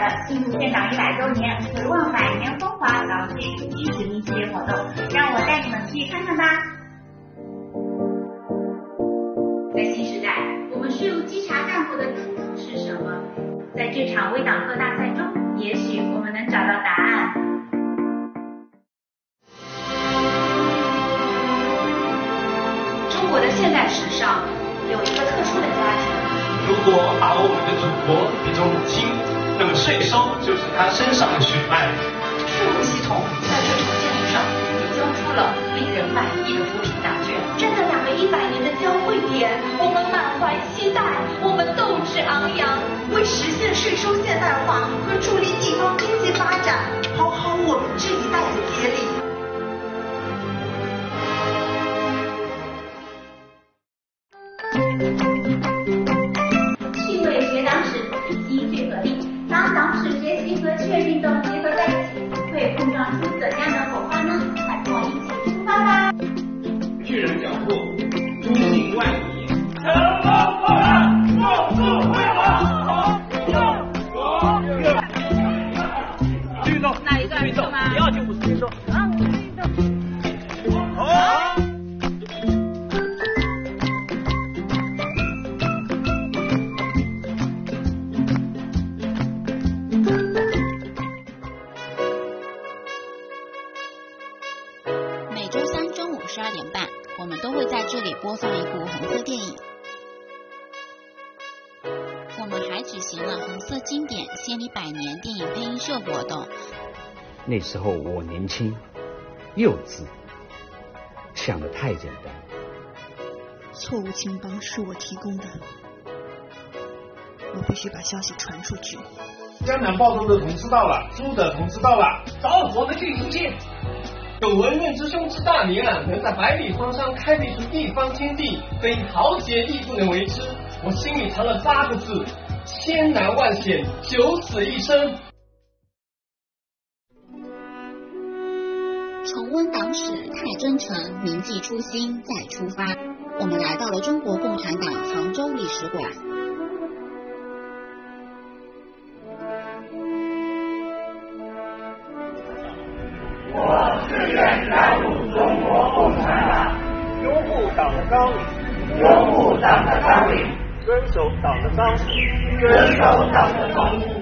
的庆祝建党100周年、回望100年风华、老街初期殖民系列活动，让我带你们去看看吧。在新时代，我们税务稽查干部的担当是什么？在这场微党课大赛中，也许我们能找到答案。中国的现代史上有一个特殊的家庭。 如果把我们的祖国比作母亲，那么税收就是她身上的血脉。 税务系统在这场建筑上也交出了令人满意的扶贫答卷。站在两个100年的交汇点，我们满怀期待，我们斗志昂扬，为实现税收现代化和助力地方经济发展，好好我们这一代的接力。趣味学党史，以机聚合力。当党史学习和趣味运动结合在一起，会碰撞出怎样的火花呢？快跟我一起出发吧！ 巨人脚步，中行万里， 乘风破浪，壮志辉煌。 律动， 哪一段是吗？ 不要就50律动。好。 每周三中午12点半，我们都会在这里播放一部红色电影。我们还举行了红色经典献礼100年电影配音秀活动。 那时候我年轻幼稚，想得太简单。 错误情报是我提供的，我必须把消息传出去。 江南暴动的同志到了，朱的同志到了， 走，我们去迎接。 有文运之兄之大名啊，能在百里方山开辟出一方天地，非豪杰亦不能为之。我心里藏了8个字：千难万险，九死一生。 重温党史太真诚，铭记初心再出发。我们来到了中国共产党杭州历史馆。 我自愿加入中国共产党， 拥护党的纲领， 拥护党的纲领， 遵守党的纲领， 遵守党的纲领。